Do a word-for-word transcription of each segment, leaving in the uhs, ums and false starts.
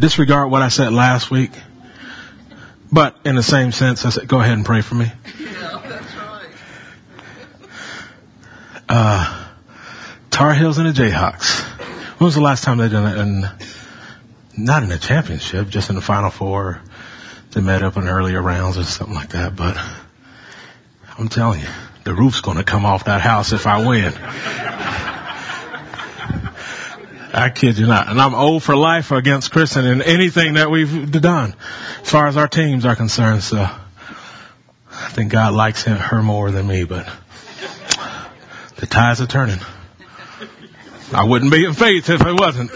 disregard what I said last week. But in the same sense, I said, go ahead and pray for me. Yeah, that's right. Uh, Tar Heels and the Jayhawks. When was the last time they done that? And not in the championship, just in the Final Four. They met up in earlier rounds or something like that. But I'm telling you, the roof's going to come off that house if I win. I kid you not. And I'm old for life against Kristen in anything that we've done as far as our teams are concerned. So I think God likes him, her more than me, but the tides are turning. I wouldn't be in faith if it wasn't.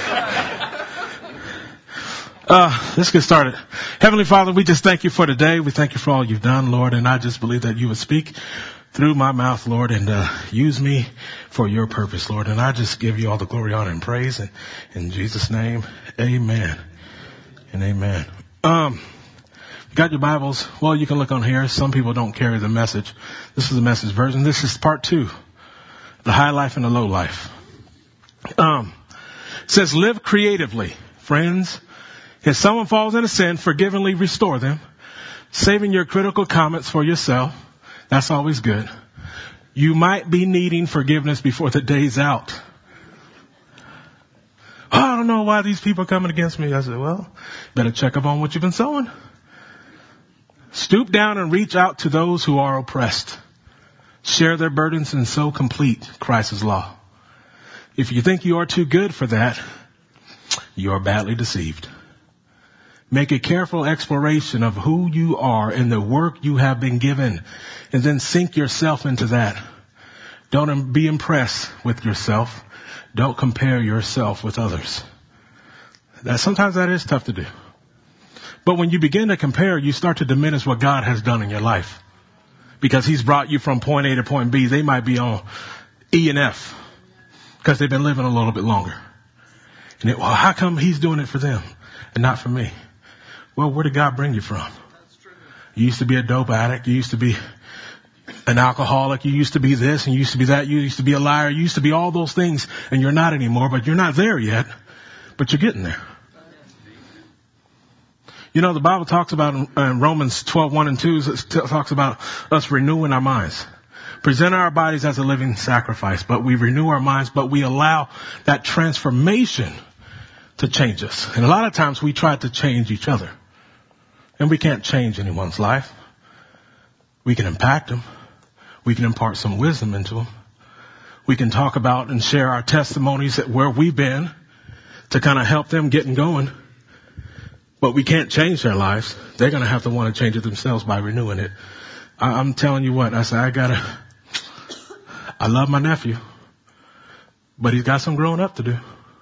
Uh, let's get started. Heavenly Father, we just thank you for today. We thank you for all you've done, Lord, and I just believe that you would speak through my mouth, Lord, and uh, use me for your purpose, Lord. And I just give you all the glory, honor, and praise. And in Jesus' name, amen and amen. Um, you got your Bibles? Well, you can look on here. Some people don't carry the message. This is the message version. This is part two, the high life and the low life. Um, it says, live creatively, friends. If someone falls into sin, forgivingly restore them, saving your critical comments for yourself. That's always good. You might be needing forgiveness before the day's out. Oh, I don't know why these people are coming against me. I said, well, better check up on what you've been sowing. Stoop down and reach out to those who are oppressed. Share their burdens and so complete Christ's law. If you think you are too good for that, you are badly deceived. Make a careful exploration of who you are and the work you have been given, and then sink yourself into that. Don't be impressed with yourself. Don't compare yourself with others. That sometimes that is tough to do. But when you begin to compare, you start to diminish what God has done in your life. Because he's brought you from point A to point B. They might be on E and F because they've been living a little bit longer. And it, well, how come he's doing it for them and not for me? Well, where did God bring you from? You used to be a dope addict. You used to be an alcoholic. You used to be this and you used to be that. You used to be a liar. You used to be all those things, and you're not anymore, but you're not there yet, but you're getting there. You know, the Bible talks about in Romans twelve, one and two, it talks about us renewing our minds. Present our bodies as a living sacrifice, but we renew our minds, but we allow that transformation to change us. And a lot of times we try to change each other. And we can't change anyone's life. We can impact them. We can impart some wisdom into them. We can talk about and share our testimonies at where we've been to kind of help them getting going. But we can't change their lives. They're going to have to want to change it themselves by renewing it. I, I'm telling you what, I said, I gotta, I love my nephew, but he's got some growing up to do.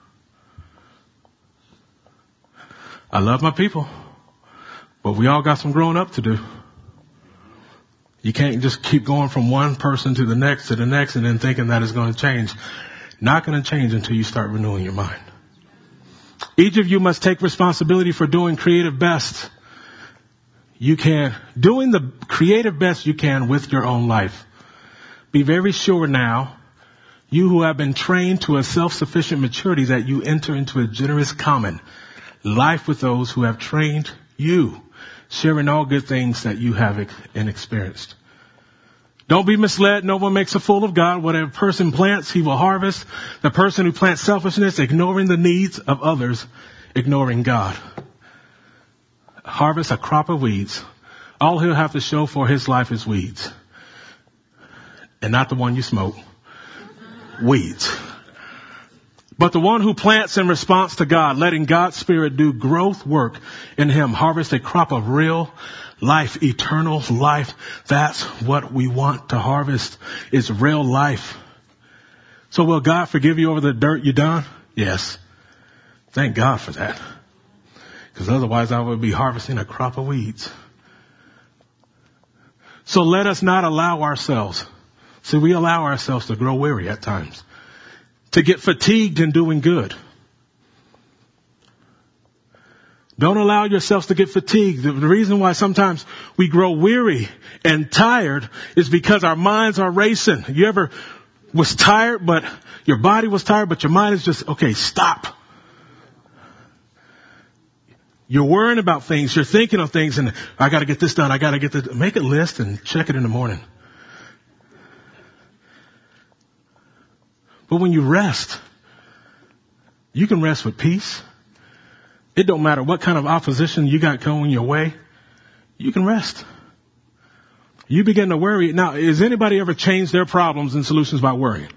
I love my people, but we all got some growing up to do. You can't just keep going from one person to the next to the next and then thinking that it's going to change. Not going to change until you start renewing your mind. Each of you must take responsibility for doing creative best you can, doing the creative best you can with your own life. Be very sure now, you who have been trained to a self-sufficient maturity, that you enter into a generous common life with those who have trained you, sharing all good things that you have ex- and experienced. Don't be misled. No one makes a fool of God. Whatever person plants, he will harvest. The person who plants selfishness, ignoring the needs of others, ignoring God, harvest a crop of weeds. All he'll have to show for his life is weeds. And not the one you smoke. Weeds. But the one who plants in response to God, letting God's Spirit do growth work in him, harvest a crop of real life, eternal life. That's what we want to harvest, is real life. So will God forgive you over the dirt you done? Yes. Thank God for that. Because otherwise I would be harvesting a crop of weeds. So let us not allow ourselves, see, we allow ourselves to grow weary at times, to get fatigued in doing good. Don't allow yourselves to get fatigued. The reason why sometimes we grow weary and tired is because our minds are racing. You ever was tired, but your body was tired, but your mind is just, okay, stop. You're worrying about things. You're thinking of things and I got to get this done. I got to get this. Make a list and check it in the morning. But when you rest, you can rest with peace. It don't matter what kind of opposition you got going your way. You can rest. You begin to worry. Now, has anybody ever changed their problems and solutions by worrying?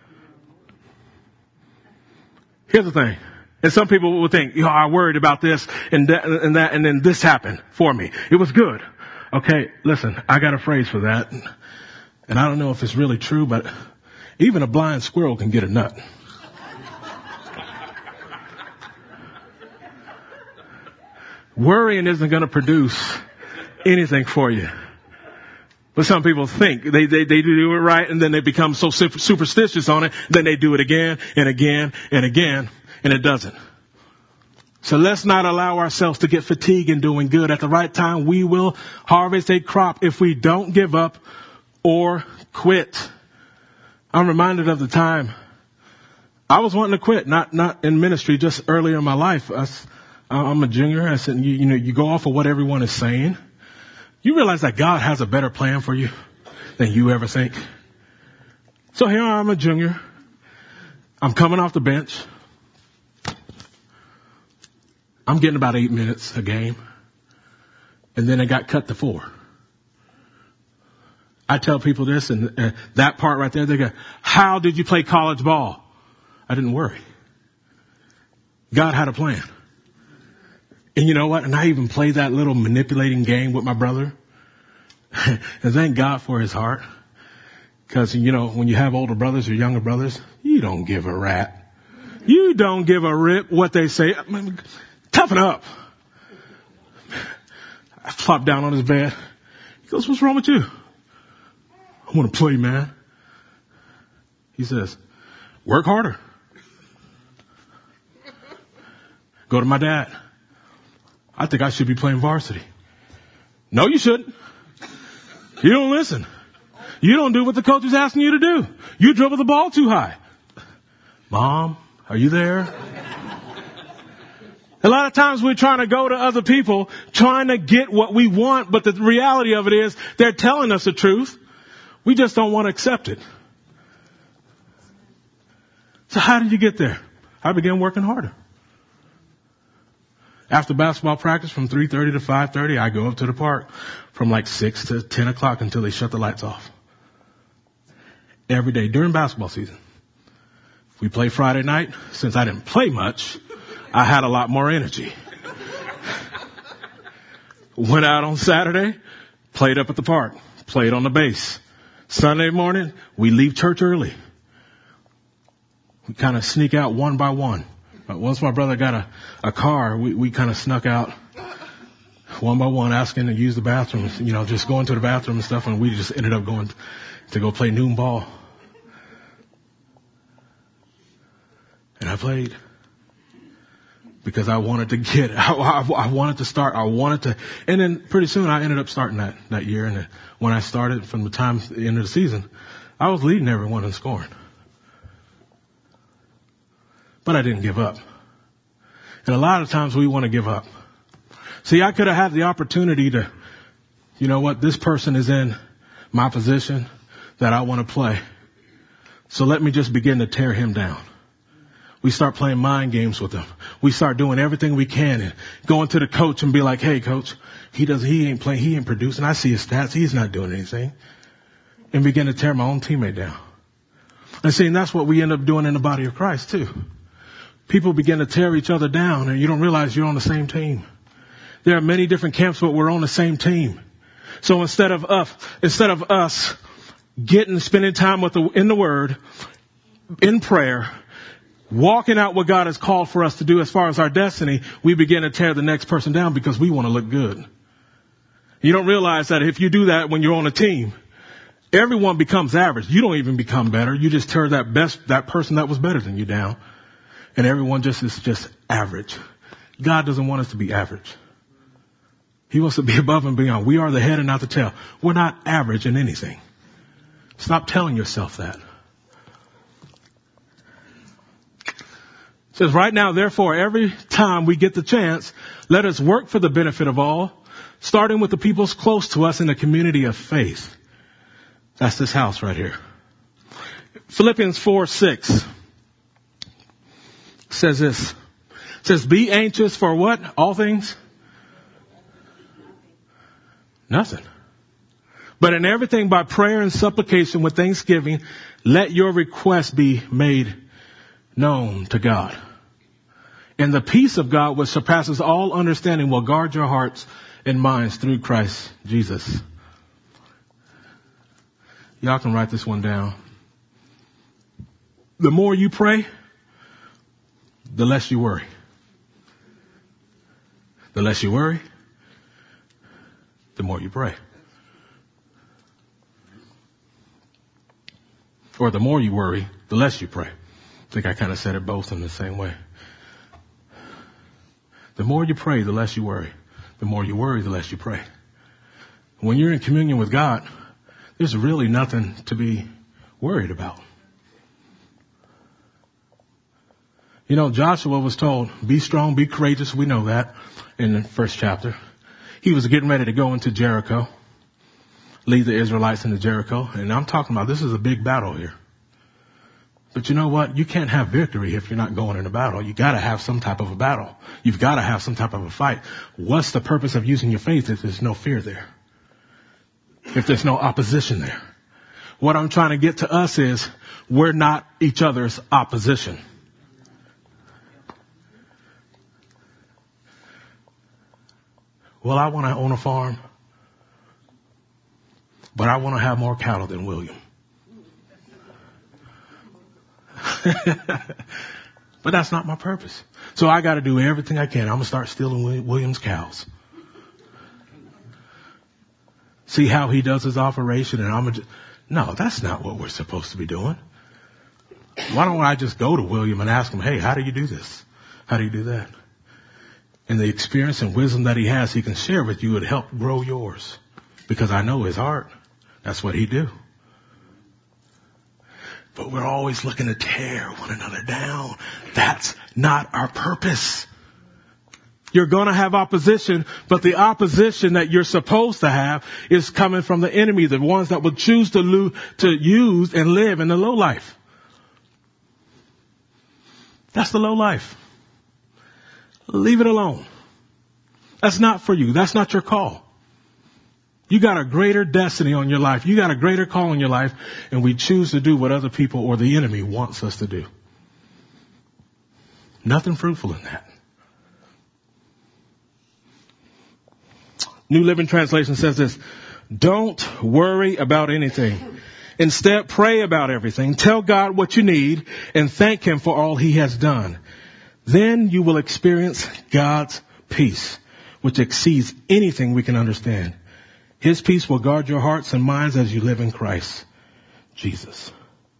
Here's the thing. And some people will think, you know, I worried about this and that, and that, and then this happened for me. It was good. Okay, listen, I got a phrase for that. And I don't know if it's really true, but even a blind squirrel can get a nut. Worrying isn't going to produce anything for you. But some people think they, they, they do it right and then they become so superstitious on it. Then they do it again and again and again. And it doesn't. So let's not allow ourselves to get fatigued in doing good. At the right time, we will harvest a crop if we don't give up or quit. I'm reminded of the time I was wanting to quit, not not in ministry, just earlier in my life. I, I'm a junior. I said, you, you know, you go off of what everyone is saying. You realize that God has a better plan for you than you ever think. So here I'm a junior. I'm coming off the bench. I'm getting about eight minutes a game. And then it got cut to four. I tell people this and uh, that part right there, they go, how did you play college ball? I didn't worry. God had a plan. And you know what? And I even played that little manipulating game with my brother. And thank God for his heart. Because, you know, when you have older brothers or younger brothers, you don't give a rat. You don't give a rip what they say. I mean, toughen up. I flopped down on his bed. He goes, what's wrong with you? I want to play, man. He says, work harder. Go to my dad. I think I should be playing varsity. No, you shouldn't. You don't listen. You don't do what the coach is asking you to do. You dribble the ball too high. Mom, are you there? A lot of times we're trying to go to other people, trying to get what we want, but the reality of it is they're telling us the truth. We just don't want to accept it. So how did you get there? I began working harder. After basketball practice from three thirty to five thirty, I go up to the park from like six to ten o'clock until they shut the lights off. Every day during basketball season. If we play Friday night, since I didn't play much, I had a lot more energy. Went out on Saturday, played up at the park, played on the base. Sunday morning, we leave church early. We kind of sneak out one by one. But once my brother got a, a car, we, we kind of snuck out one by one, asking to use the bathroom, you know, just going to the bathroom and stuff. And we just ended up going to go play noon ball. And I played because I wanted to get, I, I, I wanted to start, I wanted to, and then pretty soon I ended up starting that, that year. And when I started from the time, the end of the season, I was leading everyone in scoring. But I didn't give up. And a lot of times we want to give up. See, I could have had the opportunity to, you know what, this person is in my position that I want to play. So let me just begin to tear him down. We start playing mind games with him. We start doing everything we can and going to the coach and be like, hey, coach, he does, he ain't playing, he ain't producing. I see his stats. He's not doing anything. And begin to tear my own teammate down. And see, and that's what we end up doing in the body of Christ too. People begin to tear each other down and you don't realize you're on the same team. There are many different camps, but we're on the same team. So instead of us, instead of us getting, spending time with the, in the Word, in prayer, walking out what God has called for us to do as far as our destiny, we begin to tear the next person down because we want to look good. You don't realize that if you do that when you're on a team, everyone becomes average. You don't even become better. You just tear that best, that person that was better than you down. And everyone just is just average. God doesn't want us to be average. He wants to be above and beyond. We are the head and not the tail. We're not average in anything. Stop telling yourself that. says, right now, therefore, every time we get the chance, let us work for the benefit of all, starting with the peoples close to us in the community of faith. That's this house right here. Philippians four six says this. It says, be anxious for what? All things? Nothing. But in everything by prayer and supplication with thanksgiving, let your requests be made known to God. And the peace of God, which surpasses all understanding, will guard your hearts and minds through Christ Jesus. Y'all can write this one down. The more you pray, the less you worry. The less you worry, the more you pray. Or the more you worry, the less you pray. I think I kind of said it both in the same way. The more you pray, the less you worry. The more you worry, the less you pray. When you're in communion with God, there's really nothing to be worried about. You know, Joshua was told, be strong, be courageous. We know that in the first chapter. He was getting ready to go into Jericho, lead the Israelites into Jericho. And I'm talking about this is a big battle here. But you know what? You can't have victory if you're not going in a battle. You got to have some type of a battle. You've got to have some type of a fight. What's the purpose of using your faith if there's no fear there? If there's no opposition there? What I'm trying to get to us is we're not each other's opposition. Well, I want to own a farm, but I want to have more cattle than William. But that's not my purpose. So I got to do everything I can. I'm going to start stealing William's cows. See how he does his operation, and I'm going to... No, that's not what we're supposed to be doing. Why don't I just go to William and ask him, hey, how do you do this? How do you do that? And the experience and wisdom that he has, he can share with you would help grow yours. Because I know his heart. That's what he do. But we're always looking to tear one another down. That's not our purpose. You're going to have opposition, but the opposition that you're supposed to have is coming from the enemy, the ones that will choose to, lo- to use and live in the low life. That's the low life. Leave it alone. That's not for you. That's not your call. You got a greater destiny on your life. You got a greater call in your life, and we choose to do what other people or the enemy wants us to do. Nothing fruitful in that. New Living Translation says this, don't worry about anything. Instead, pray about everything. Tell God what you need and thank Him for all He has done. Then you will experience God's peace, which exceeds anything we can understand. His peace will guard your hearts and minds as you live in Christ Jesus.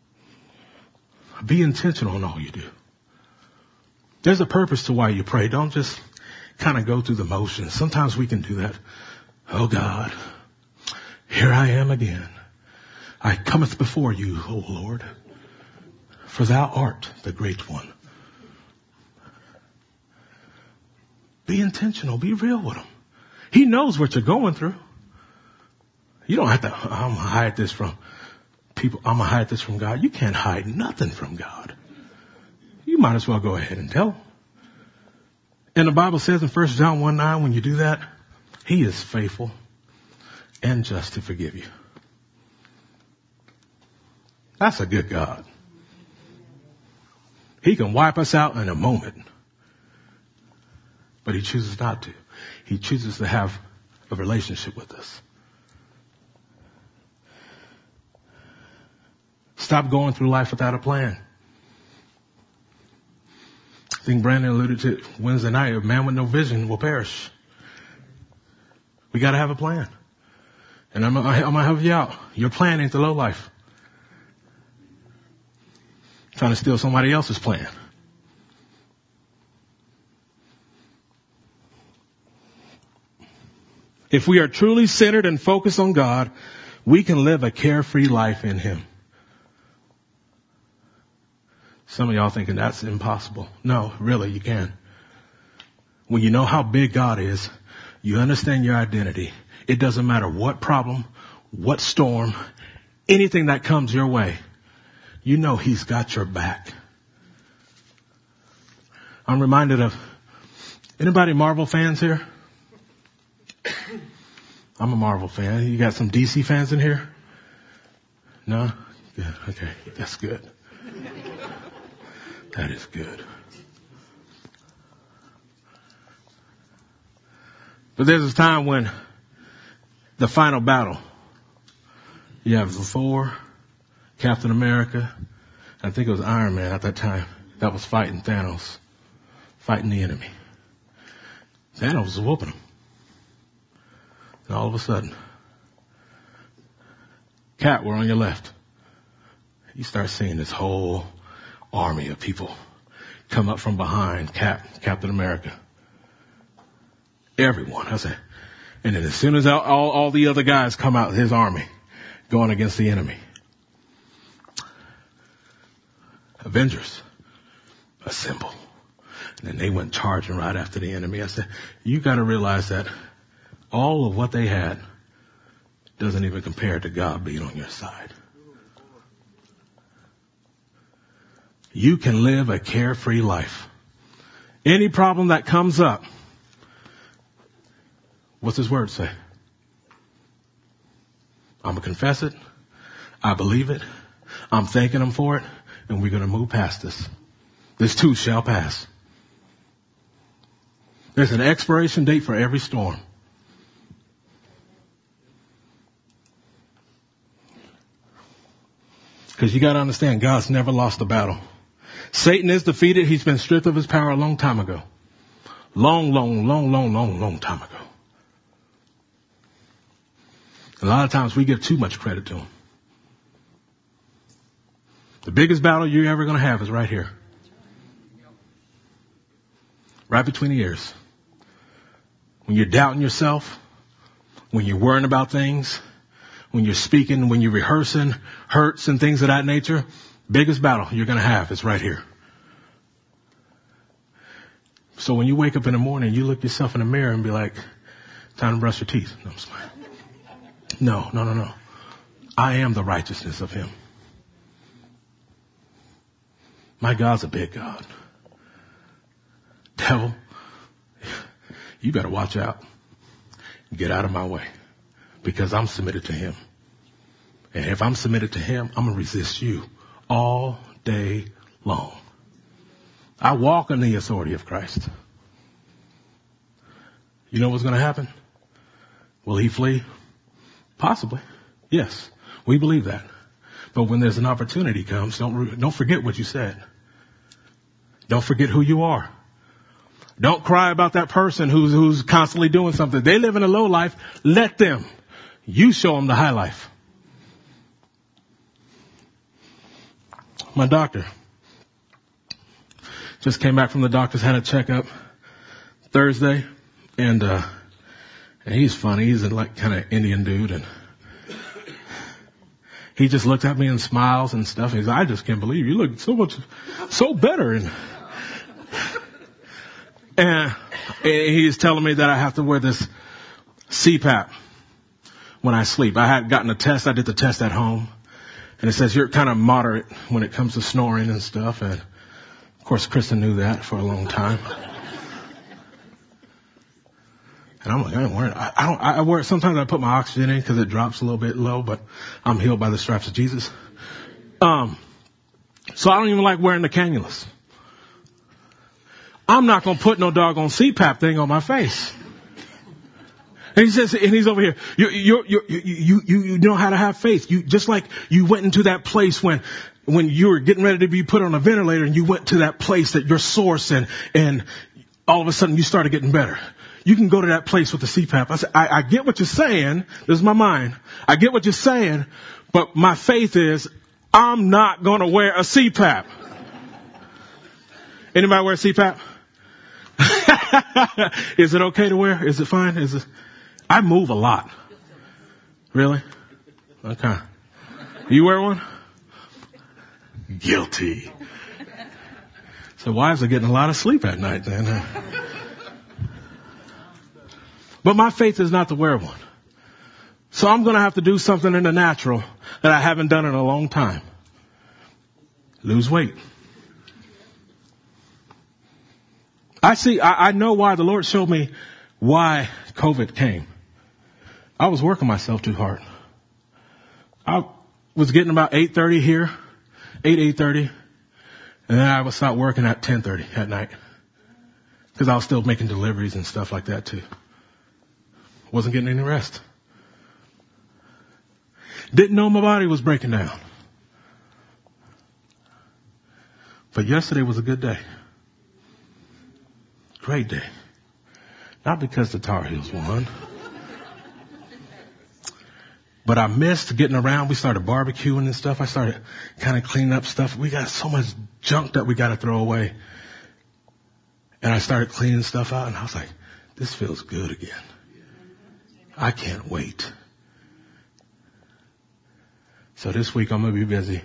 Be intentional in all you do. There's a purpose to why you pray. Don't just kind of go through the motions. Sometimes we can do that. Oh God, here I am again. I cometh before you, O Lord, for thou art the great one. Be intentional. Be real with him. He knows what you're going through. You don't have to, I'm going to hide this from people. I'm going to hide this from God. You can't hide nothing from God. You might as well go ahead and tell him. And the Bible says in First John one nine, when you do that, He is faithful and just to forgive you. That's a good God. He can wipe us out in a moment. But He chooses not to. He chooses to have a relationship with us. Stop going through life without a plan. I think Brandon alluded to it Wednesday night. A man with no vision will perish. We got to have a plan. And I'm, I'm going to help you out. Your plan ain't the low life. Trying to steal somebody else's plan. If we are truly centered and focused on God, we can live a carefree life in Him. Some of y'all thinking that's impossible. No, really, you can. When you know how big God is, you understand your identity. It doesn't matter what problem, what storm, anything that comes your way. You know he's got your back. I'm reminded of, anybody Marvel fans here? I'm a Marvel fan. You got some D C fans in here? No? Good. Okay. That's good. That is good. But there's a time when the final battle, you have Thor, Captain America, I think it was Iron Man at that time, that was fighting Thanos, fighting the enemy. Thanos was whooping him. And all of a sudden, Cap, we're on your left. You start seeing this whole army of people come up from behind Cap, Captain America. Everyone, I said. And then as soon as all, all, all the other guys come out, his army going against the enemy. Avengers, assemble. And then they went charging right after the enemy. I said, you got to realize that all of what they had doesn't even compare to God being on your side. You can live a carefree life. Any problem that comes up, what's his word say? I'm going to confess it. I believe it. I'm thanking him for it. And we're going to move past this. This too shall pass. There's an expiration date for every storm. Because you got to understand, God's never lost a battle. Satan is defeated. He's been stripped of his power a long time ago. Long, long, long, long, long, long time ago. A lot of times we give too much credit to him. The biggest battle you're ever going to have is right here. Right between the ears. When you're doubting yourself, when you're worrying about things, when you're speaking, when you're rehearsing hurts and things of that nature, biggest battle you're going to have is right here. So when you wake up in the morning, you look yourself in the mirror and be like, time to brush your teeth. No, I'm smiling. No, no, no, no. I am the righteousness of him. My God's a big God. Devil, you better watch out. Get out of my way. Because I'm submitted to him. And if I'm submitted to him, I'm going to resist you all day long. I walk in the authority of Christ. You know what's going to happen? Will he flee? Possibly. Yes, we believe that. But when there's an opportunity comes, don't, don't forget what you said. Don't forget who you are. Don't cry about that person who's, who's constantly doing something. They live in a low life. Let them. You show them the high life. My doctor just came back from the doctor's, had a checkup Thursday, and uh and he's funny. He's a like kind of Indian dude, and he just looked at me and smiles and stuff. He's like, I just can't believe you look so much, so better. And and he's telling me that I have to wear this C PAP when I sleep. I had gotten a test. I did the test at home, and it says you're kind of moderate when it comes to snoring and stuff. And of course, Kristen knew that for a long time. And I'm like, I don't wear it. I, I don't, I wear it. Sometimes I put my oxygen in because it drops a little bit low, but I'm healed by the stripes of Jesus. Um, so I don't even like wearing the cannulas. I'm not going to put no doggone C PAP thing on my face. And he says, and he's over here. You, you, you, you, you, you know how to have faith. You, just like you went into that place when, when you were getting ready to be put on a ventilator, and you went to that place that your source, and, and all of a sudden you started getting better. You can go to that place with the C PAP. I said, I, I get what you're saying. This is my mind. I get what you're saying, but my faith is I'm not going to wear a C PAP. Anybody wear a C PAP? Is it okay to wear? Is it fine? Is it? I move a lot. Really? Okay. You wear one? Guilty. So wives are getting a lot of sleep at night then. But my faith is not to wear one. So I'm going to have to do something in the natural that I haven't done in a long time. Lose weight. I see, I, I know why the Lord showed me why COVID came. I was working myself too hard. I was getting about eight thirty here, eight, eight thirty. And then I would start working at ten thirty at night. Because I was still making deliveries and stuff like that too. Wasn't getting any rest. Didn't know my body was breaking down. But yesterday was a good day. Great day. Not because the Tar Heels won. But I missed getting around. We started barbecuing and stuff. I started kind of cleaning up stuff. We got so much junk that we got to throw away. And I started cleaning stuff out and I was like, this feels good again. I can't wait. So this week I'm going to be busy.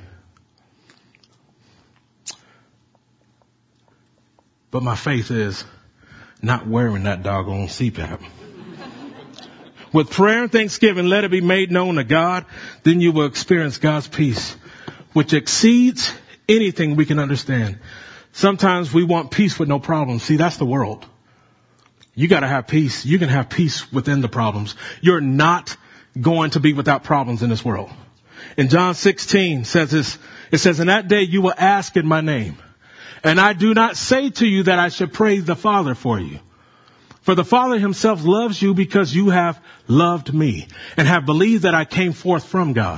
But my faith is not wearing that doggone C PAP. With prayer and thanksgiving, let it be made known to God. Then you will experience God's peace, which exceeds anything we can understand. Sometimes we want peace with no problems. See, that's the world. You got to have peace. You can have peace within the problems. You're not going to be without problems in this world. In John sixteen says this, it says, in that day you will ask in my name. And I do not say to you that I should pray the Father for you. For the Father himself loves you because you have loved me and have believed that I came forth from God.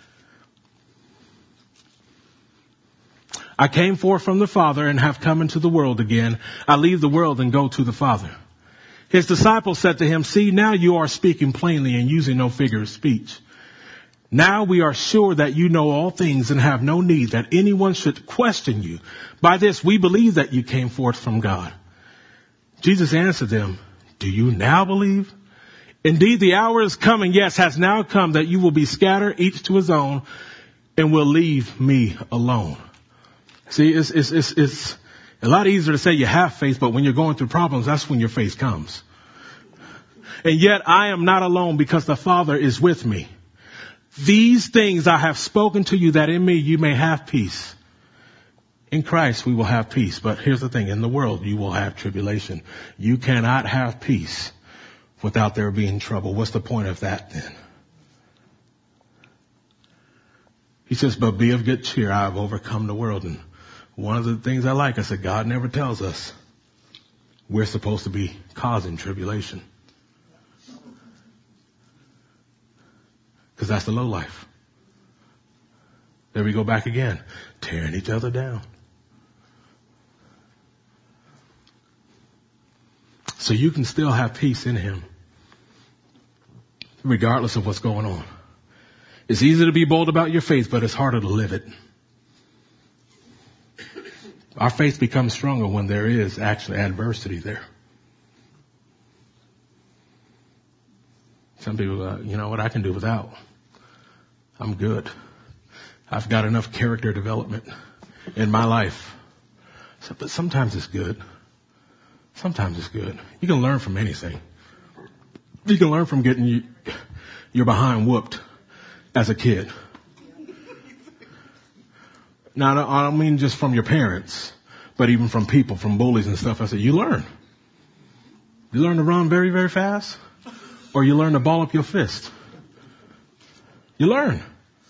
I came forth from the Father and have come into the world again. I leave the world and go to the Father. His disciples said to him, see, now you are speaking plainly and using no figure of speech. Now we are sure that you know all things and have no need that anyone should question you. By this we believe that you came forth from God. Jesus answered them, do you now believe? Indeed, the hour is coming, yes, has now come, that you will be scattered, each to his own, and will leave me alone. See, it's, it's, it's, it's a lot easier to say you have faith, but when you're going through problems, that's when your faith comes. And yet I am not alone because the Father is with me. These things I have spoken to you that in me you may have peace. In Christ we will have peace. But here's the thing. In the world you will have tribulation. You cannot have peace without there being trouble. What's the point of that then? He says, but be of good cheer. I have overcome the world. And one of the things I like, I said, God never tells us we're supposed to be causing tribulation. Because that's the low life. There we go back again. Tearing each other down. So you can still have peace in him. Regardless of what's going on. It's easy to be bold about your faith, but it's harder to live it. Our faith becomes stronger when there is actually adversity there. Some people, uh, you know what, I can do without. I'm good. I've got enough character development in my life. So, but sometimes it's good. Sometimes it's good. You can learn from anything. You can learn from getting you, your behind whooped as a kid. Now, I don't mean just from your parents, but even from people, from bullies and stuff. I said, you learn. You learn to run very, very fast, or you learn to ball up your fist. You learn.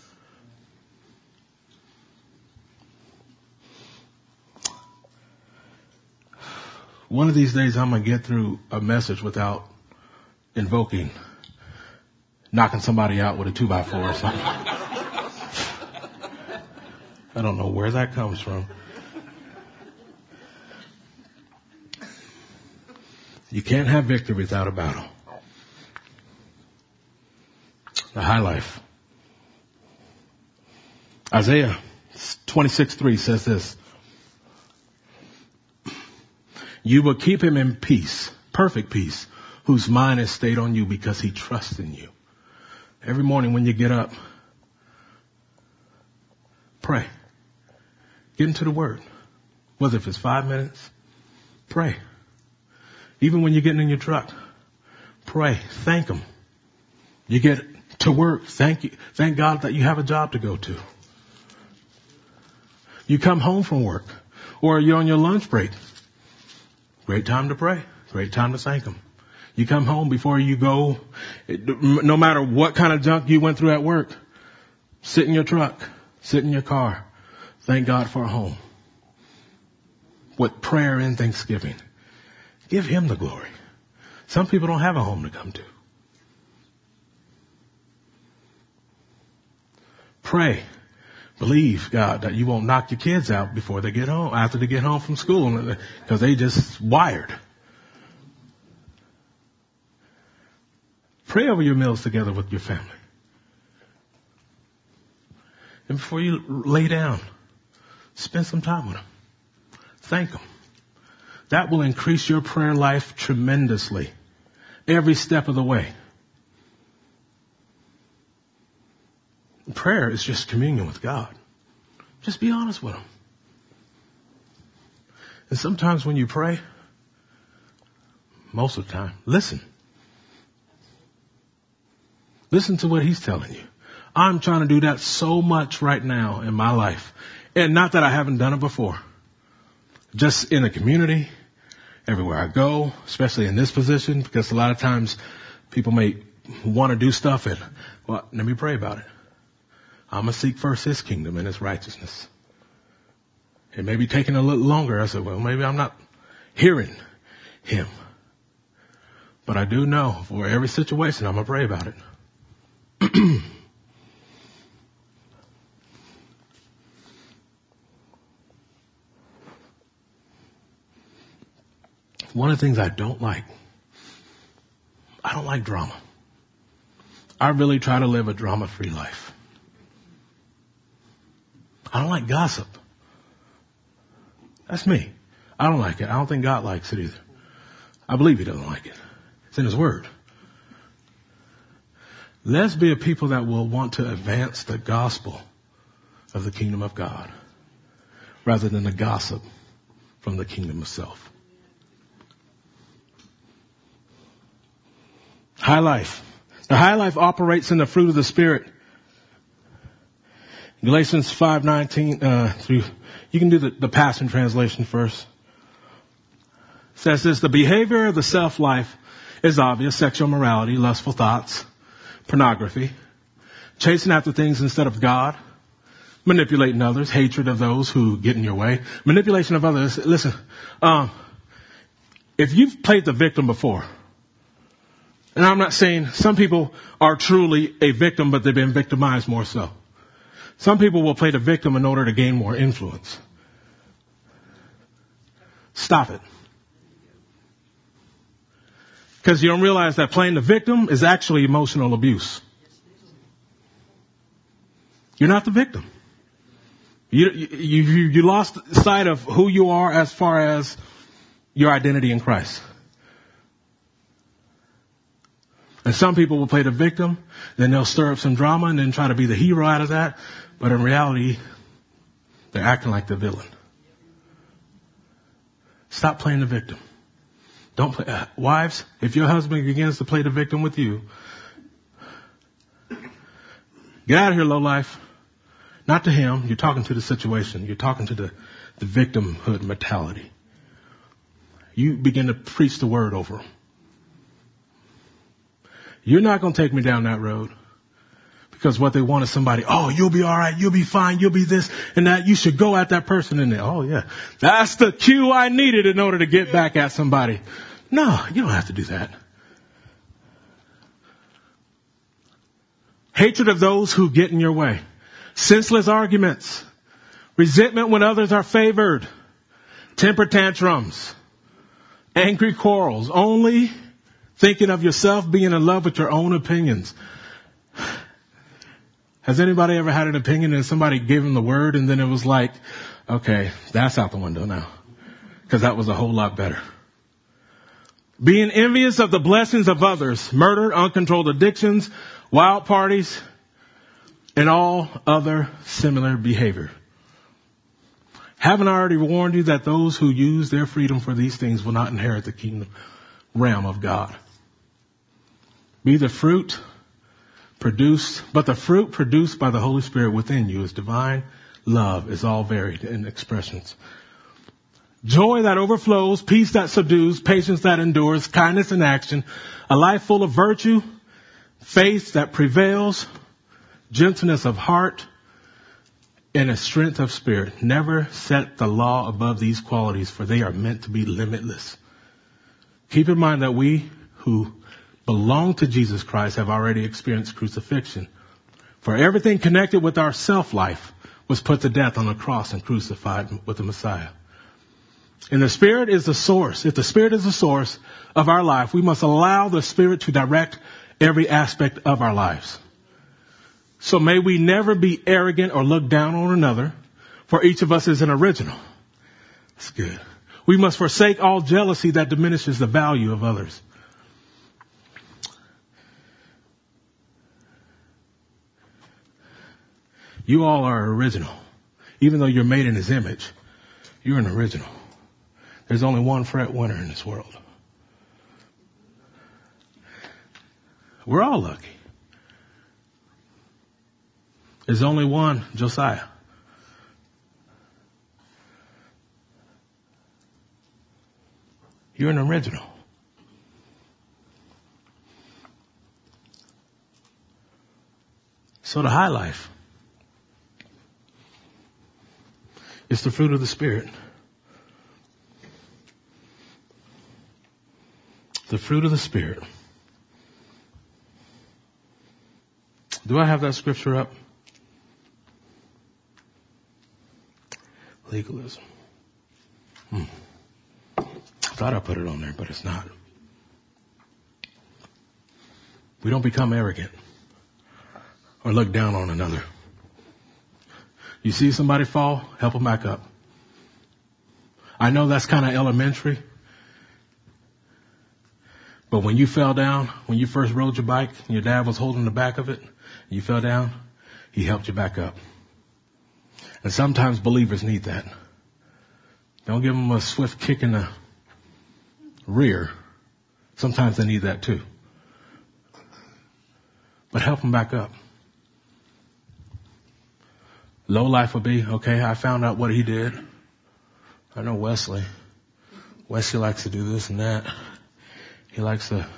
One of these days I'm going to get through a message without invoking knocking somebody out with a two by four or something. I don't know where that comes from. You can't have victory without a battle. The high life. Isaiah twenty-six three says this. You will keep him in peace, perfect peace, whose mind is stayed on you because he trusts in you. Every morning when you get up, pray. Get into the word. Whether if it's five minutes, pray. Even when you're getting in your truck, pray. Thank him. You get to work. Thank you. Thank God that you have a job to go to. You come home from work or you're on your lunch break. Great time to pray. Great time to thank him. You come home before you go, no matter what kind of junk you went through at work, sit in your truck, sit in your car. Thank God for a home. With prayer and thanksgiving. Give him the glory. Some people don't have a home to come to. Pray. Believe, God, that you won't knock your kids out before they get home, after they get home from school, because they just wired. Pray over your meals together with your family. And before you lay down, spend some time with them. Thank them. That will increase your prayer life tremendously. Every step of the way. Prayer is just communion with God. Just be honest with him. And sometimes when you pray, most of the time, listen. Listen to what he's telling you. I'm trying to do that so much right now in my life. And not that I haven't done it before. Just in the community, everywhere I go, especially in this position, because a lot of times people may want to do stuff and, well, let me pray about it. I'm going to seek first his kingdom and his righteousness. It may be taking a little longer. I said, well, maybe I'm not hearing him. But I do know for every situation, I'm going to pray about it. One of the things I don't like, I don't like drama. I really try to live a drama-free life. I don't like gossip. That's me. I don't like it. I don't think God likes it either. I believe he doesn't like it. It's in his word. Let's be a people that will want to advance the gospel of the kingdom of God rather than the gossip from the kingdom of self. High life. The high life operates in the fruit of the Spirit. Galatians five nineteen uh, through, you can do the, the Passion Translation first. It says this, the behavior of the self-life is obvious: sexual morality, lustful thoughts, pornography, chasing after things instead of God, manipulating others, hatred of those who get in your way, manipulation of others. Listen, um, if you've played the victim before, and I'm not saying some people are truly a victim, but they've been victimized more so. Some people will play the victim in order to gain more influence. Stop it. Because you don't realize that playing the victim is actually emotional abuse. You're not the victim. You, you, you, you lost sight of who you are as far as your identity in Christ. And some people will play the victim, then they'll stir up some drama and then try to be the hero out of that. But in reality, they're acting like the villain. Stop playing the victim. Don't play. Uh, wives, if your husband begins to play the victim with you, get out of here, lowlife. Not to him. You're talking to the situation. You're talking to the, the victimhood mentality. You begin to preach the word over him. You're not going to take me down that road. Because what they want is somebody, oh, you'll be all right, you'll be fine, you'll be this and that. You should go at that person in there. Oh, yeah. That's the cue I needed in order to get back at somebody. No, you don't have to do that. Hatred of those who get in your way. Senseless arguments. Resentment when others are favored. Temper tantrums. Angry quarrels. Only thinking of yourself, being in love with your own opinions. Has anybody ever had an opinion and somebody gave them the word and then it was like, okay, that's out the window now. Because that was a whole lot better. Being envious of the blessings of others, murder, uncontrolled addictions, wild parties, and all other similar behavior. Haven't I already warned you that those who use their freedom for these things will not inherit the kingdom realm of God? Be the fruit produced, but the fruit produced by the Holy Spirit within you is divine love, is all varied in expressions. Joy that overflows, peace that subdues, patience that endures, kindness in action, a life full of virtue, faith that prevails, gentleness of heart, and a strength of spirit. Never set the law above these qualities, for they are meant to be limitless. Keep in mind that we who belong to Jesus Christ have already experienced crucifixion. For everything connected with our self-life was put to death on the cross and crucified with the Messiah. And the Spirit is the source. If the Spirit is the source of our life, we must allow the Spirit to direct every aspect of our lives. So may we never be arrogant or look down on another, for each of us is an original. That's good. We must forsake all jealousy that diminishes the value of others. You all are original. Even though you're made in His image, you're an original. There's only one Fred winner in this world. We're all lucky. There's only one Josiah. You're an original. So the high life is the fruit of the Spirit. The fruit of the Spirit. Do I have that scripture up? Legalism. Hmm. I thought I put it on there, but it's not. We don't become arrogant or look down on another. You see somebody fall, help them back up. I know that's kind of elementary, but when you fell down, when you first rode your bike and your dad was holding the back of it, and you fell down, he helped you back up. And sometimes believers need that. Don't give them a swift kick in the rear. Sometimes they need that too. But help them back up. Low life will be, okay, I found out what he did. I know Wesley. Wesley likes to do this and that. He likes to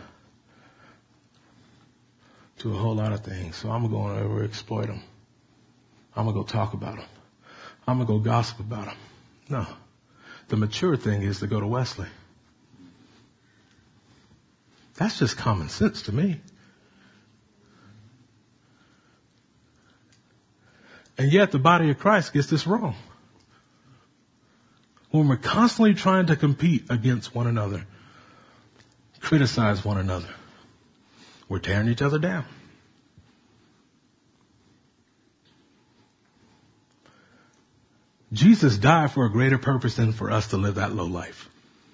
do a whole lot of things. So I'm going to overexploit him. I'm going to go talk about him. I'm going to go gossip about him. No. The mature thing is to go to Wesley. That's just common sense to me. And yet the body of Christ gets this wrong. When we're constantly trying to compete against one another, criticize one another, we're tearing each other down. Jesus died for a greater purpose than for us to live that low life.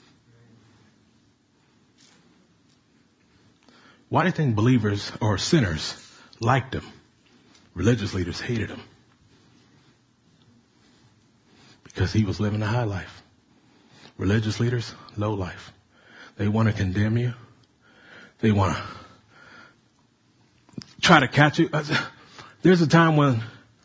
Why do you think believers or sinners liked him? Religious leaders hated him. Because he was living a high life. Religious leaders, low life. They want to condemn you. They want to try to catch you. There's a time when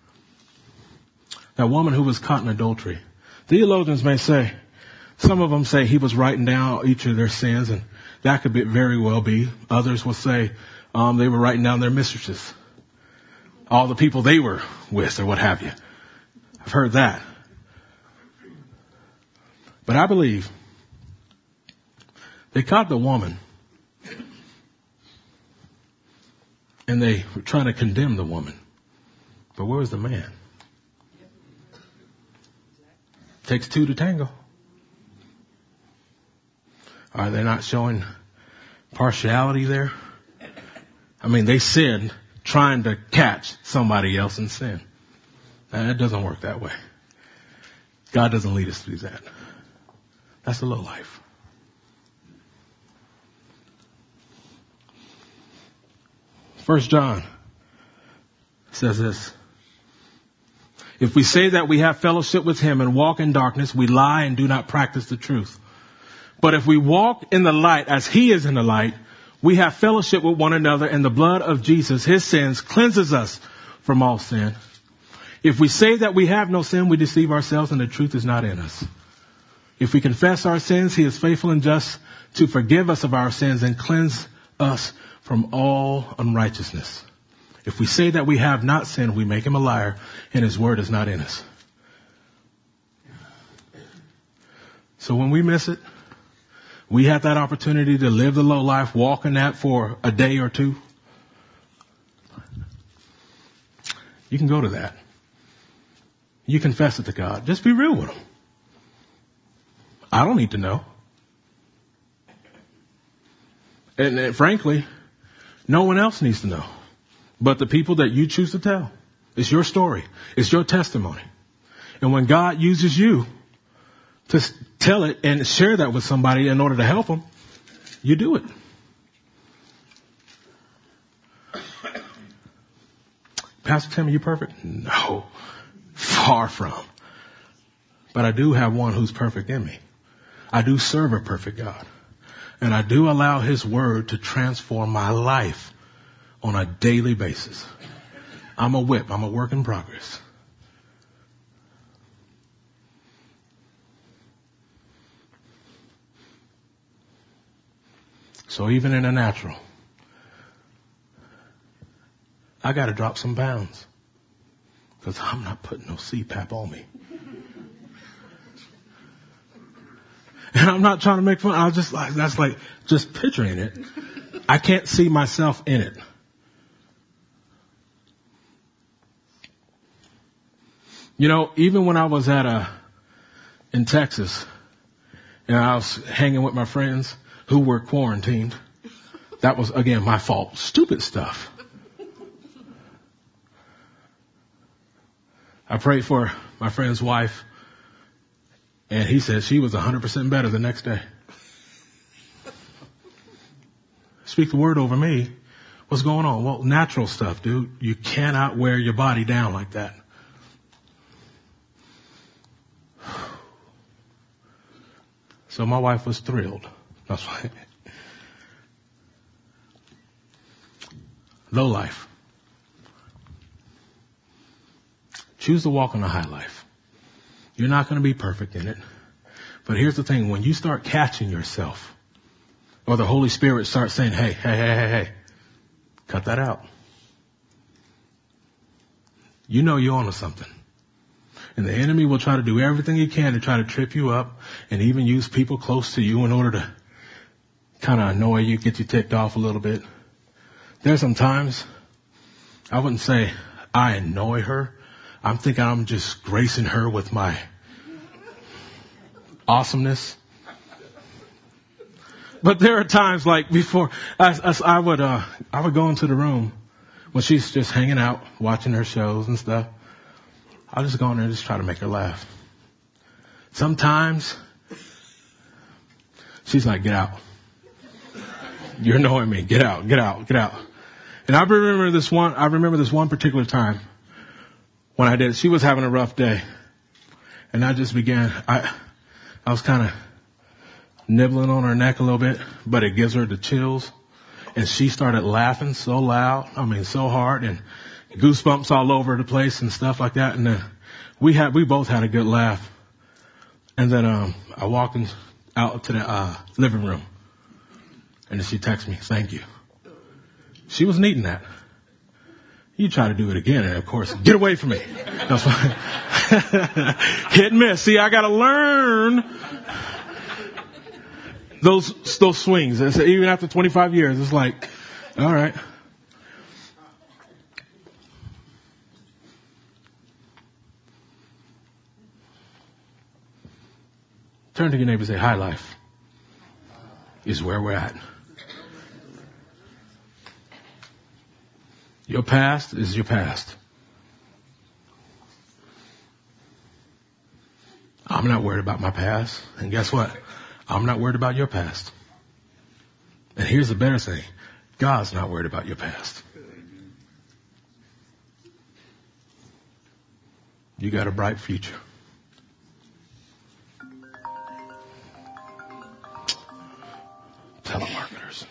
that woman who was caught in adultery, theologians may say, some of them say he was writing down each of their sins, and that could be, very well be. Others will say um, they were writing down their mistresses, all the people they were with or what have you. I've heard that. But I believe they caught the woman and they were trying to condemn the woman. But where was the man? Takes two to tango. Are they not showing partiality there? I mean, they sinned trying to catch somebody else in sin. And it doesn't work that way. God doesn't lead us to do that. That's the low life. First John says this. If we say that we have fellowship with him and walk in darkness, we lie and do not practice the truth. But if we walk in the light as he is in the light, we have fellowship with one another, and the blood of Jesus, his sins, cleanses us from all sin. If we say that we have no sin, we deceive ourselves and the truth is not in us. If we confess our sins, he is faithful and just to forgive us of our sins and cleanse us from all unrighteousness. If we say that we have not sinned, we make him a liar and his word is not in us. So when we miss it, we have that opportunity to live the low life, walk in that for a day or two. You can go to that. You confess it to God. Just be real with him. I don't need to know. And, and frankly, no one else needs to know but the people that you choose to tell. It's your story. It's your testimony. And when God uses you to tell it and share that with somebody in order to help them, you do it. Pastor Tim, are you perfect? No, far from. But I do have one who's perfect in me. I do serve a perfect God. And I do allow his word to transform my life on a daily basis. I'm a whip. I'm a work in progress. So even in the natural, I got to drop some pounds because I'm not putting no C PAP on me. And I'm not trying to make fun. I was just like, that's like just picturing it. I can't see myself in it. You know, even when I was at a, in Texas and I was hanging with my friends who were quarantined, that was again my fault. Stupid stuff. I prayed for my friend's wife and he said she was one hundred percent better the next day. Speak the word over me. What's going on? Well, natural stuff, dude. You cannot wear your body down like that. So my wife was thrilled. That's why. Low life. Choose to walk on a high life. You're not going to be perfect in it. But here's the thing. When you start catching yourself, or the Holy Spirit starts saying, hey, hey, hey, hey, hey, cut that out. You know you're onto something. And the enemy will try to do everything he can to try to trip you up and even use people close to you in order to kind of annoy you, get you ticked off a little bit. There's some times I wouldn't say I annoy her. I'm thinking I'm just gracing her with my awesomeness. But there are times like before I, I, I would, uh, I would go into the room when she's just hanging out, watching her shows and stuff. I'll just go in there and just try to make her laugh. Sometimes she's like, get out. You're annoying me. Get out, get out, get out. And I remember this one, I remember this one particular time when I did, she was having a rough day. And I just began, I, I was kind of nibbling on her neck a little bit, but it gives her the chills. And she started laughing so loud, I mean, so hard, and goosebumps all over the place and stuff like that. And then we had, we both had a good laugh. And then, um, I walked in, out to the, uh, living room and then she texted me, thank you. She was needing that. You try to do it again and of course, get away from me. That's fine. Hit and miss. See, I gotta learn those, those swings. Even after twenty-five years, it's like, all right. Turn to your neighbor and say, high life is where we're at. Your past is your past. I'm not worried about my past. And guess what? I'm not worried about your past. And here's the better thing. God's not worried about your past. You got a bright future. Telemarketers.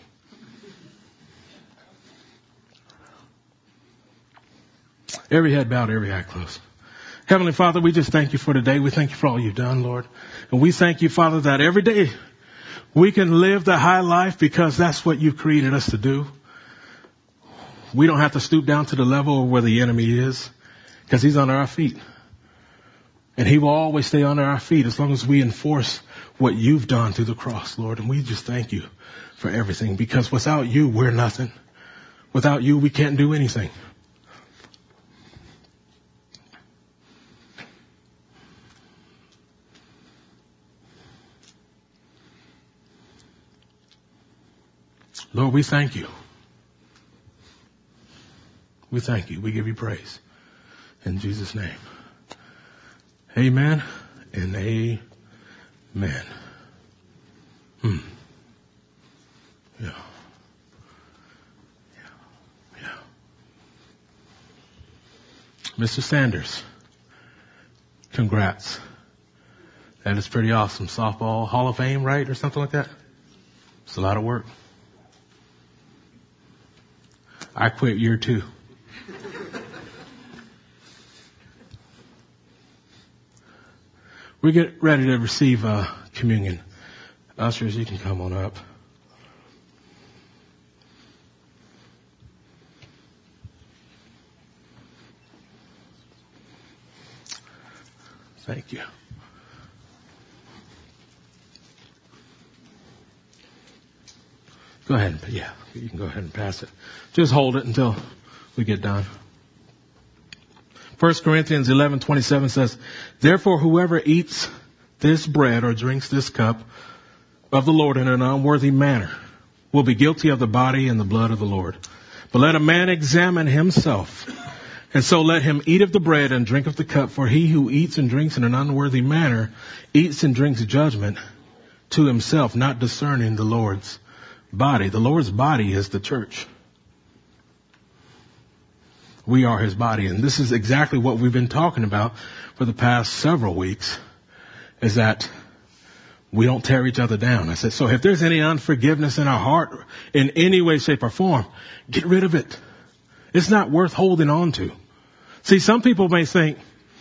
Every head bowed, every eye closed. Heavenly Father, we just thank you for today. We thank you for all you've done, Lord. And we thank you, Father, that every day we can live the high life because that's what you've created us to do. We don't have to stoop down to the level where the enemy is because he's under our feet. And he will always stay under our feet as long as we enforce what you've done through the cross, Lord. And we just thank you for everything because without you, we're nothing. Without you, we can't do anything. Lord, we thank you. We thank you. We give you praise. In Jesus' name. Amen and amen. Hmm. Yeah. Yeah. Yeah. Mister Sanders, congrats. That is pretty awesome. Softball Hall of Fame, right? Or something like that. It's a lot of work. I quit year two. We get ready to receive uh, communion. Ushers, you can come on up. Thank you. Go ahead. And, yeah, you can go ahead and pass it. Just hold it until we get done. First Corinthians eleven twenty-seven says, therefore, whoever eats this bread or drinks this cup of the Lord in an unworthy manner will be guilty of the body and the blood of the Lord. But let a man examine himself, and so let him eat of the bread and drink of the cup. For he who eats and drinks in an unworthy manner eats and drinks judgment to himself, not discerning the Lord's body. The Lord's body is the church. We are his body. And this is exactly what we've been talking about for the past several weeks, is that we don't tear each other down. I said, so if there's any unforgiveness in our heart in any way, shape, or form, get rid of it. It's not worth holding on to. See, some people may think,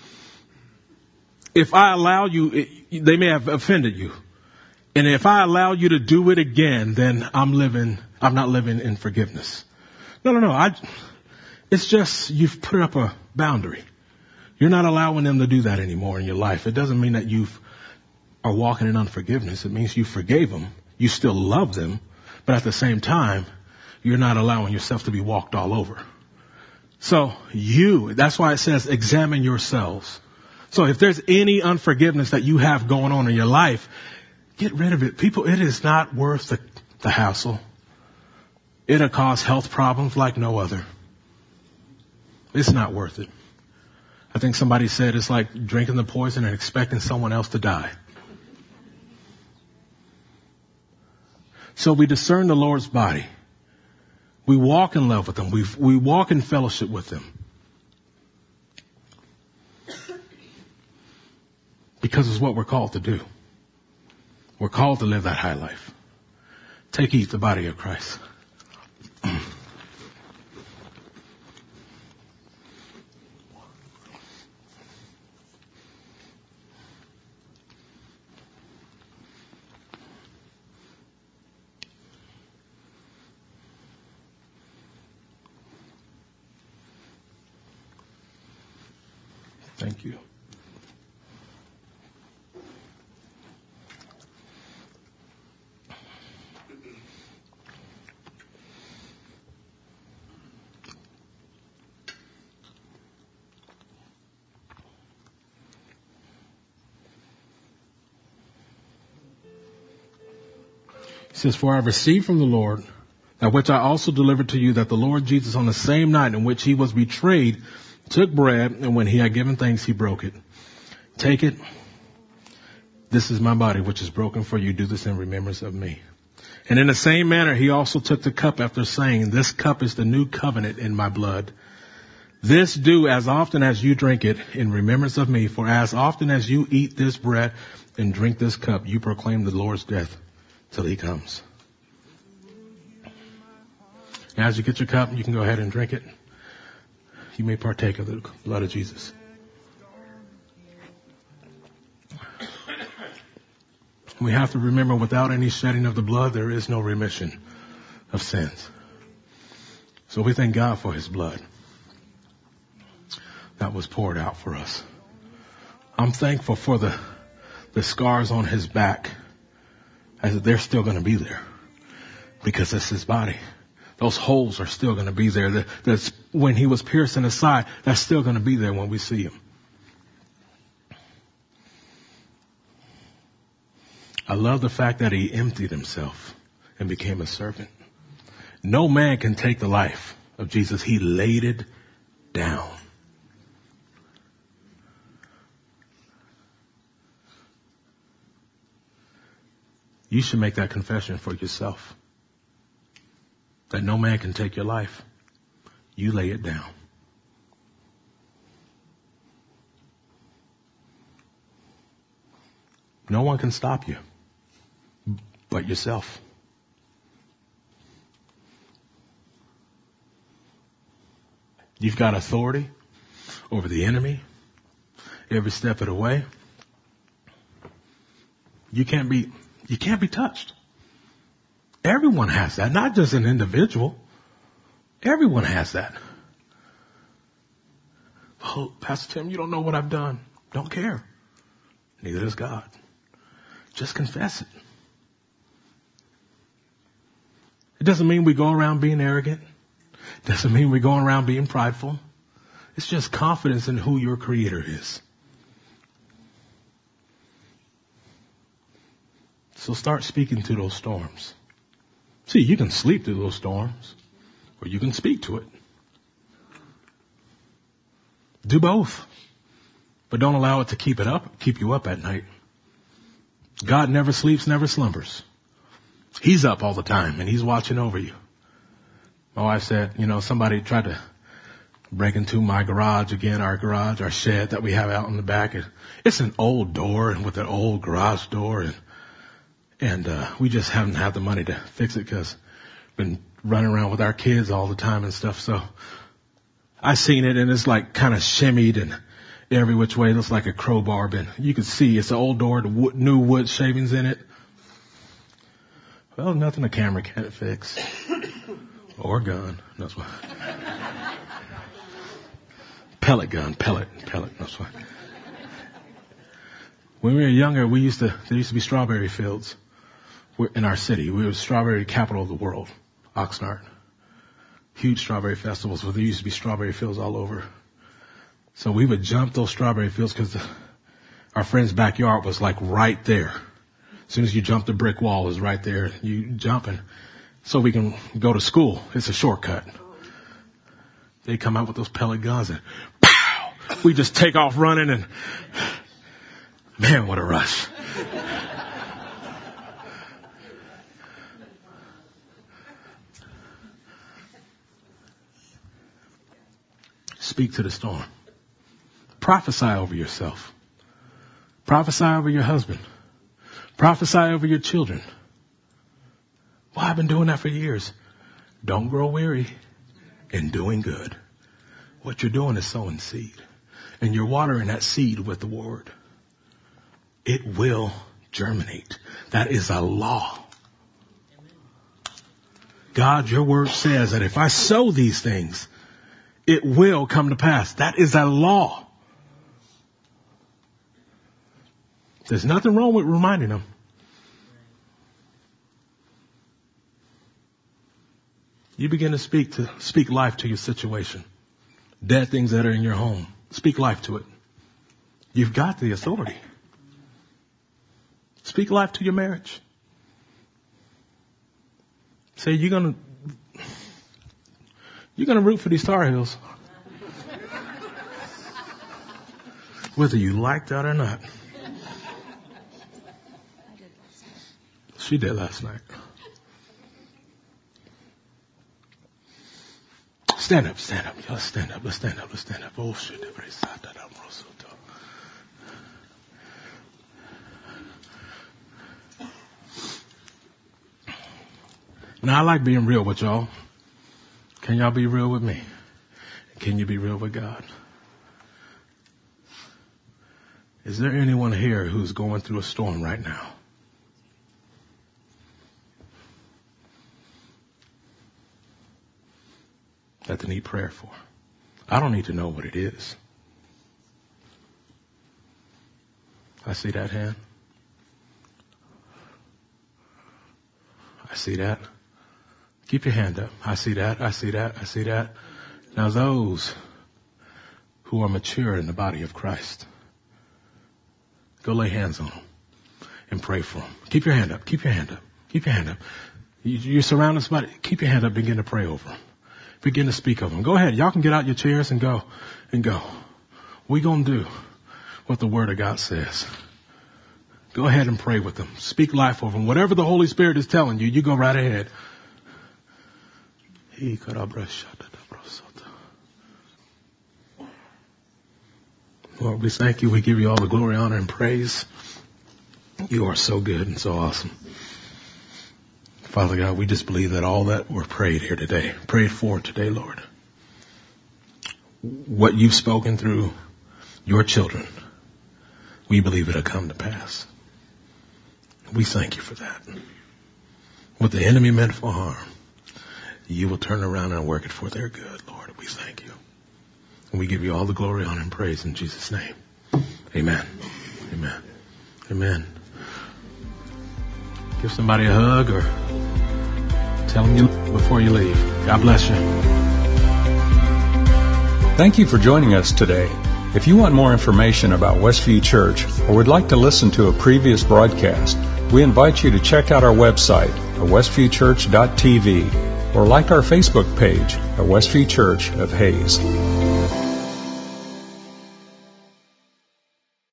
if I allow you, they may have offended you. And if I allow you to do it again, then I'm living, I'm not living in forgiveness. No, no, no. I, it's just, you've put up a boundary. You're not allowing them to do that anymore in your life. It doesn't mean that you are walking in unforgiveness. It means you forgave them. You still love them. But at the same time, you're not allowing yourself to be walked all over. So you, that's why it says examine yourselves. So if there's any unforgiveness that you have going on in your life, get rid of it. People, it is not worth the, the hassle. It'll cause health problems like no other. It's not worth it. I think somebody said it's like drinking the poison and expecting someone else to die. So we discern the Lord's body. We walk in love with him. We, we walk in fellowship with him. Because it's what we're called to do. We're called to live that high life. Take, eat the body of Christ. Thank you. It says, for I received from the Lord that which I also delivered to you, that the Lord Jesus on the same night in which he was betrayed took bread, and when he had given thanks, he broke it. Take it. This is my body, which is broken for you. Do this in remembrance of me. And in the same manner, he also took the cup after saying, this cup is the new covenant in my blood. This do as often as you drink it in remembrance of me. For as often as you eat this bread and drink this cup, you proclaim the Lord's death till he comes. Now, as you get your cup, you can go ahead and drink it. You may partake of the blood of Jesus. We have to remember, without any shedding of the blood, there is no remission of sins. So we thank God for his blood that was poured out for us. I'm thankful for the, the scars on his back, as they're still going to be there because it's his body. Those holes are still going to be there. The, that's when he was pierced in his side, that's still going to be there when we see him. I love the fact that he emptied himself and became a servant. No man can take the life of Jesus. He laid it down. You should make that confession for yourself. That no man can take your life. You lay it down. No one can stop you but yourself. You've got authority over the enemy every step of the way. You can't be, you can't be touched. Everyone has that, not just an individual. Everyone has that. Oh, Pastor Tim, you don't know what I've done. Don't care. Neither does God. Just confess it. It doesn't mean we go around being arrogant. It doesn't mean we're going around being prideful. It's just confidence in who your Creator is. So start speaking to those storms. See, you can sleep through those storms, or you can speak to it. Do both. But don't allow it to keep it up, keep you up at night. God never sleeps, never slumbers. He's up all the time, and he's watching over you. My wife said, you know, somebody tried to break into my garage again, our garage, our shed that we have out in the back. It's an old door with an old garage door, and And, uh, we just haven't had the money to fix it because we've been running around with our kids all the time and stuff. So I seen it, and it's like kind of shimmied and every which way. It looks like a crowbar. But you can see it's an old door, the wood, new wood shavings in it. Well, nothing a camera can't fix. Or a gun. That's why. Pellet gun, pellet, pellet. That's why. When we were younger, we used to, there used to be strawberry fields in our city. We were the strawberry capital of the world, Oxnard. Huge strawberry festivals where there used to be strawberry fields all over. So we would jump those strawberry fields because our friend's backyard was like right there. As soon as you jump the brick wall, it was right there. You jumping so we can go to school. It's a shortcut. They come out with those pellet guns and pow! We just take off running, and man, what a rush. Speak to the storm. Prophesy over yourself. Prophesy over your husband. Prophesy over your children. Well, I've been doing that for years. Don't grow weary in doing good. What you're doing is sowing seed. And you're watering that seed with the word. It will germinate. That is a law. God, your word says that if I sow these things, it will come to pass. That is a law. There's nothing wrong with reminding them. You begin to speak to speak life to your situation. Dead things that are in your home. Speak life to it. You've got the authority. Speak life to your marriage. Say you're gonna you're gonna root for these Tar Heels, whether you like that or not. She did last night. stand up, stand up. Let's stand up, let's stand up, let's stand up. Oh, shit. Now, I like being real with y'all. Can y'all be real with me? Can you be real with God? Is there anyone here who's going through a storm right now? That they need prayer for? I don't need to know what it is. I see that hand. I see that. Keep your hand up. I see that. I see that. I see that. Now those who are mature in the body of Christ, go lay hands on them and pray for them. Keep your hand up. Keep your hand up. Keep your hand up. You, you're surrounded by somebody. Keep your hand up. Begin to pray over them. Begin to speak over them. Go ahead. Y'all can get out your chairs and go and go. We're going to do what the Word of God says. Go ahead and pray with them. Speak life over them. Whatever the Holy Spirit is telling you, you go right ahead. Lord, we thank you. We give you all the glory, honor, and praise. You are so good and so awesome. Father God, we just believe that all that were prayed here today, prayed for today, Lord, what you've spoken through your children, we believe it'll come to pass. We thank you for that. What the enemy meant for harm, you will turn around and work it for their good, Lord. We thank you. And we give you all the glory, honor, and praise in Jesus' name. Amen. Amen. Amen. Give somebody a hug or tell them you before you leave. God bless you. Thank you for joining us today. If you want more information about Westview Church or would like to listen to a previous broadcast, we invite you to check out our website at westview church dot t v or like our Facebook page at Westview Church of Hayes.